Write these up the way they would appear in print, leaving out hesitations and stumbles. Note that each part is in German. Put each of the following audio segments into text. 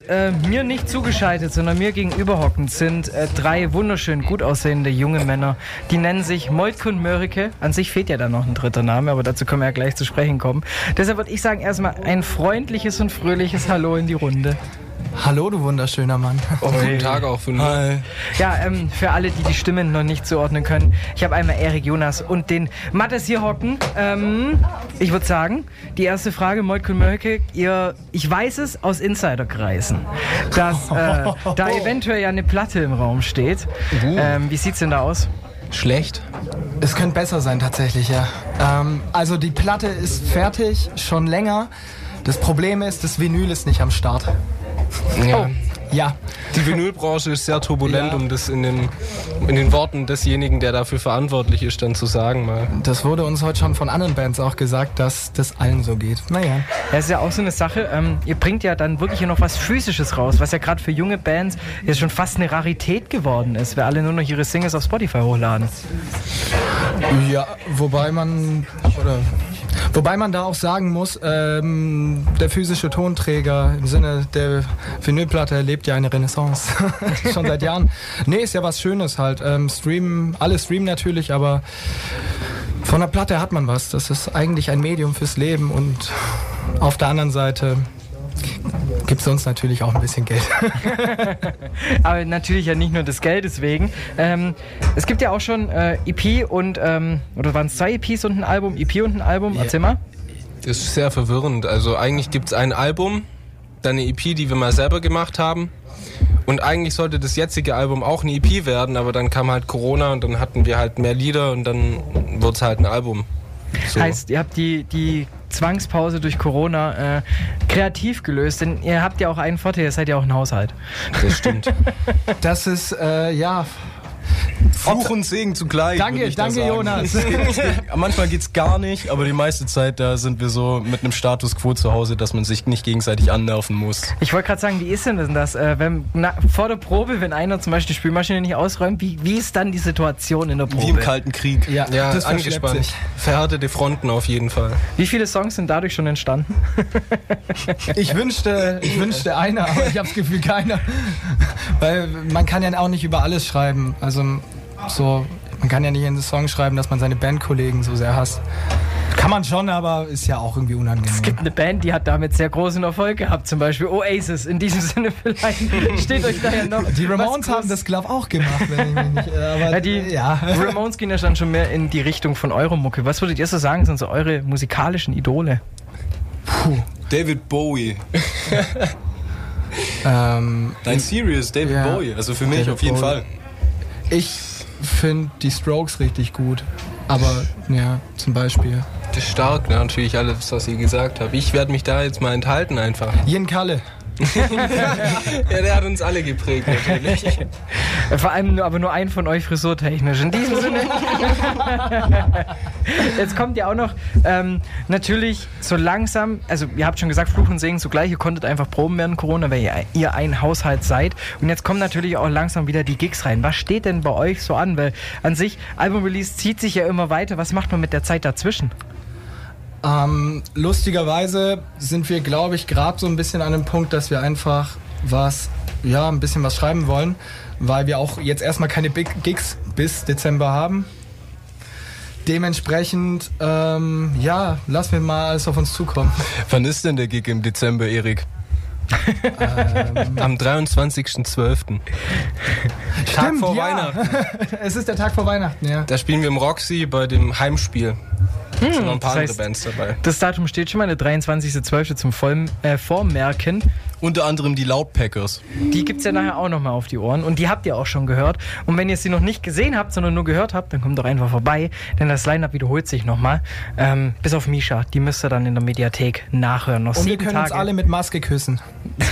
mir nicht zugeschaltet, sondern mir gegenüber hockend sind 3 wunderschön gut aussehende junge Männer. Die nennen sich Moltke und Mörike. An sich fehlt ja da noch ein dritter Name, aber dazu können wir ja gleich zu sprechen kommen. Deshalb würde ich sagen, erstmal ein freundliches und fröhliches Hallo in die Runde. Hallo, du wunderschöner Mann. Guten Tag auch von mir. Hi. Ja, für alle, die Stimmen noch nicht zuordnen können, ich habe einmal Erik, Jonas und den Mattes hier hocken. Ich würde sagen, die erste Frage, Moltke und Mörike, ich weiß es aus Insiderkreisen, dass da eventuell ja eine Platte im Raum steht. Wie sieht's denn da aus? Schlecht. Es könnte besser sein tatsächlich, ja. Also die Platte ist fertig, schon länger. Das Problem ist, das Vinyl ist nicht am Start. Ja. Ja. Die Vinylbranche ist sehr turbulent, Ja. um das in den Worten desjenigen, der dafür verantwortlich ist, dann zu sagen mal. Das wurde uns heute schon von anderen Bands auch gesagt, dass das allen so geht. Naja. Ja, ist ja auch so eine Sache, ihr bringt ja dann wirklich noch was Physisches raus, was ja gerade für junge Bands jetzt schon fast eine Rarität geworden ist, weil alle nur noch ihre Singles auf Spotify hochladen. Ja, wobei man da auch sagen muss, der physische Tonträger im Sinne der Vinylplatte erlebt ja eine Renaissance. Schon seit Jahren. Nee, ist ja was Schönes halt. Alle streamen natürlich, aber von der Platte hat man was. Das ist eigentlich ein Medium fürs Leben und auf der anderen Seite gibt es uns natürlich auch ein bisschen Geld. Aber natürlich ja nicht nur des Geldes wegen. Es gibt ja auch schon EP und, oder waren es 2 EPs und ein Album? EP und ein Album? Yeah. Erzähl mal. Das ist sehr verwirrend. Also eigentlich gibt es ein Album, dann eine EP, die wir mal selber gemacht haben. Und eigentlich sollte das jetzige Album auch eine EP werden, aber dann kam halt Corona und dann hatten wir halt mehr Lieder und dann wurde es halt ein Album. So. Heißt, ihr habt die Zwangspause durch Corona kreativ gelöst, denn ihr habt ja auch einen Vorteil, ihr seid ja auch ein Haushalt. Das stimmt. Das ist, ja... Fluch und Segen zugleich. Danke, würde ich da danke, sagen. Jonas. Manchmal geht's gar nicht, aber die meiste Zeit, da sind wir so mit einem Status quo zu Hause, dass man sich nicht gegenseitig annerven muss. Ich wollte gerade sagen, wie ist denn das, vor der Probe, wenn einer zum Beispiel die Spülmaschine nicht ausräumt, wie ist dann die Situation in der Probe? Wie im Kalten Krieg. Ja, Ja, das verschleppt angespannt. sich. Verhärtete Fronten auf jeden Fall. Wie viele Songs sind dadurch schon entstanden? Ich wünschte einer, aber ich habe das Gefühl keiner. Weil man kann ja auch nicht über alles schreiben. Also so, man kann ja nicht in den Song schreiben, dass man seine Bandkollegen so sehr hasst. Kann man schon, aber ist ja auch irgendwie unangenehm. Es gibt eine Band, die hat damit sehr großen Erfolg gehabt, zum Beispiel Oasis. In diesem Sinne vielleicht steht euch da ja noch... Die Ramones haben das, glaube ich, auch gemacht, wenn ich mich nicht... Aber, Die Ramones gehen ja dann schon mehr in die Richtung von Euromucke. Was würdet ihr so sagen, sind so eure musikalischen Idole? David Bowie. Nein, Serious, David Ja. Bowie. Also für mich David auf jeden Bowie. Fall. ich finde die Strokes richtig gut. Aber, ja, zum Beispiel. Das ist stark, ne? Natürlich alles, was ihr gesagt habt. Ich werde mich da jetzt mal enthalten einfach. Jen Kalle. Ja, der hat uns alle geprägt natürlich. Vor allem nur ein von euch frisurtechnisch. In diesem Sinne. Jetzt kommt ja auch noch natürlich so langsam, also ihr habt schon gesagt, Fluch und Segen zugleich, ihr konntet einfach proben während Corona, weil ihr ein Haushalt seid. Und jetzt kommen natürlich auch langsam wieder die Gigs rein. Was steht denn bei euch so an? Weil an sich, Album-Release zieht sich ja immer weiter. Was macht man mit der Zeit dazwischen? Lustigerweise sind wir, glaube ich, gerade so ein bisschen an dem Punkt, dass wir einfach ein bisschen was schreiben wollen, weil wir auch jetzt erstmal keine Big Gigs bis Dezember haben. Dementsprechend, lassen wir mal alles auf uns zukommen. Wann ist denn der Gig im Dezember, Erik? Am 23.12. Tag vor ja. Weihnachten. Es ist der Tag vor Weihnachten, ja. Da spielen wir im Roxy bei dem Heimspiel. Da sind noch ein paar das heißt, andere Bands dabei. Das Datum steht schon mal, der 23.12. zum Vormerken. Unter anderem die Loudpackers. Die gibt's ja nachher auch nochmal auf die Ohren und die habt ihr auch schon gehört. Und wenn ihr sie noch nicht gesehen habt, sondern nur gehört habt, dann kommt doch einfach vorbei, denn das Line-Up wiederholt sich nochmal. Bis auf Misha, die müsst ihr dann in der Mediathek nachhören. Noch Und 7 wir können Tage. uns alle mit Maske küssen.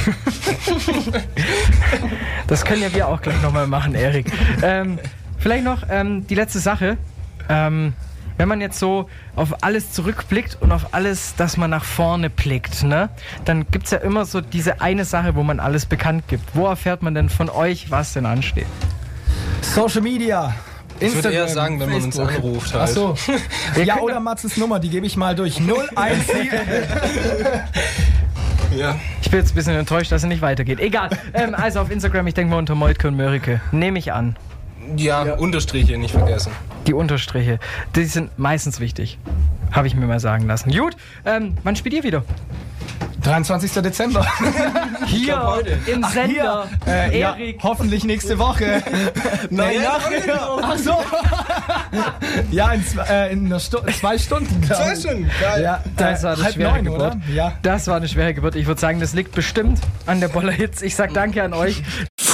Das können ja wir auch gleich nochmal machen, Erik. Vielleicht noch die letzte Sache. Wenn man jetzt so auf alles zurückblickt und auf alles, dass man nach vorne blickt, ne, dann gibt es ja immer so diese eine Sache, wo man alles bekannt gibt. Wo erfährt man denn von euch, was denn ansteht? Social Media. Ich würde eher Instagram, sagen, wenn man uns Facebook. anruft halt. Ach so. Ja, können- oder Matzes Nummer, die gebe ich mal durch. 017. Ja. Ich bin jetzt ein bisschen enttäuscht, dass es nicht weitergeht. Egal. Also auf Instagram, ich denke mal unter Moltke und Mörike. Nehme ich an. Ja, Unterstriche nicht vergessen. Die Unterstriche, die sind meistens wichtig. Habe ich mir mal sagen lassen. Gut, wann spielt ihr wieder? 23. Dezember. Hier heute. im Sender. Ja, Erik. hoffentlich nächste Woche. Nein, nachher. Ach so. Ja, in 2 Stunden, glaube ich. 2 Stunden, geil. Ja, Das war eine schwere 8:30, Geburt. oder? Ja. Das war eine schwere Geburt. Ich würde sagen, das liegt bestimmt an der Boller Hits. Ich sag danke an euch.